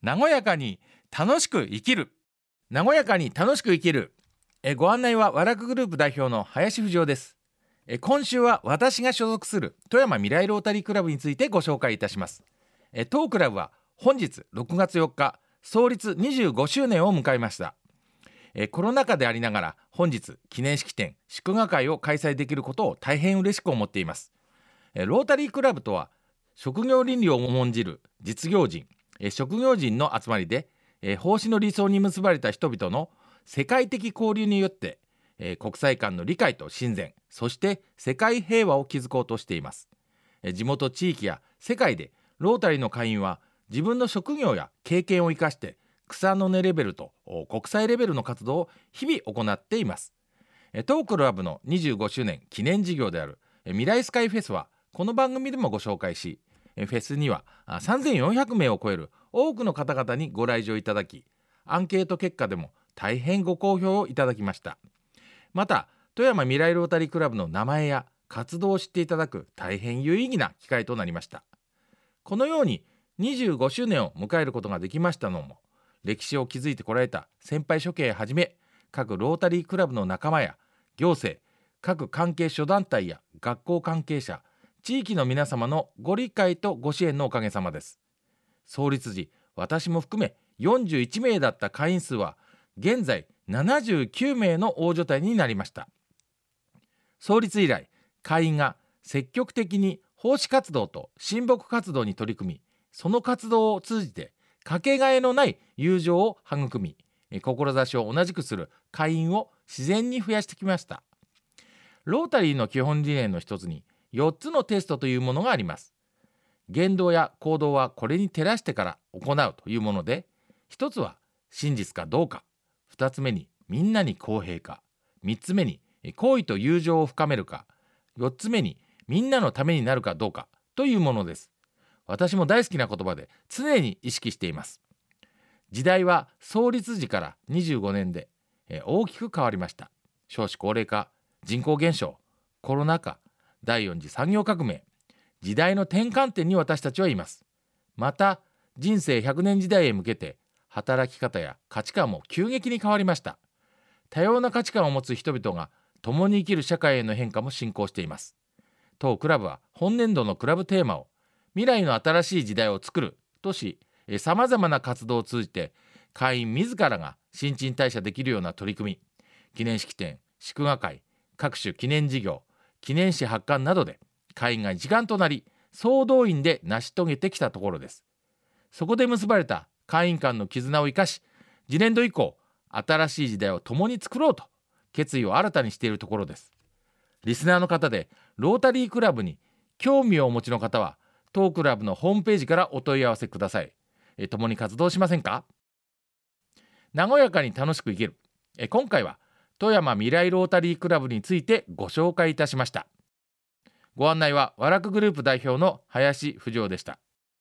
和やかに楽しく生きる。和やかに楽しく生きる。ご案内は和楽グループ代表の林富士です。今週は私が所属する富山未来ロータリークラブについてご紹介いたします。当クラブは本日6月4日創立25周年を迎えました。コロナ禍でありながら本日記念式典祝賀会を開催できることを大変嬉しく思っています。ロータリークラブとは職業倫理を重んじる実業人、職業人の集まりで、奉仕の理想に結ばれた人々の世界的交流によって、国際間の理解と親善、そして世界平和を築こうとしています。地元地域や世界でロータリーの会員は自分の職業や経験を生かして草の根レベルと国際レベルの活動を日々行っています。当クラブの25周年記念事業である未来スカイフェスはこの番組でもご紹介し、フェスには3400名を超える多くの方々にご来場いただき、アンケート結果でも大変ご好評をいただきました。また富山未来ロータリークラブの名前や活動を知っていただく大変有意義な機会となりました。このように25周年を迎えることができましたのも、歴史を築いてこられた先輩諸兄はじめ各ロータリークラブの仲間や行政、各関係諸団体や学校関係者、地域の皆様のご理解とご支援のおかげさまです。創立時、私も含め41名だった会員数は現在79名の大所帯になりました。創立以来、会員が積極的に奉仕活動と親睦活動に取り組み、その活動を通じてかけがえのない友情を育み、志を同じくする会員を自然に増やしてきました。ロータリーの基本理念の一つに4つのテストというものがあります。言動や行動はこれに照らしてから行うというもので、1つは真実かどうか、2つ目にみんなに公平か、3つ目に好意と友情を深めるか、4つ目にみんなのためになるかどうかというものです。私も大好きな言葉で常に意識しています。時代は創立時から25年で大きく変わりました。少子高齢化、人口減少、コロナ禍、第4次産業革命、時代の転換点に私たちはいます。また人生100年時代へ向けて働き方や価値観も急激に変わりました。多様な価値観を持つ人々が共に生きる社会への変化も進行しています。当クラブは本年度のクラブテーマを未来の新しい時代を作るとし、さまざまな活動を通じて会員自らが新陳代謝できるような取り組み、記念式典、祝賀会、各種記念事業、記念誌発刊などで会員が一丸となり総動員で成し遂げてきたところです。そこで結ばれた会員間の絆を生かし、次年度以降新しい時代を共に作ろうと決意を新たにしているところです。リスナーの方でロータリークラブに興味をお持ちの方は当クラブのホームページからお問い合わせください。共に活動しませんか？和やかに楽しく生きる。今回は富山未来ロータリークラブについてご紹介いたしました。ご案内は和楽グループ代表の林富士でした。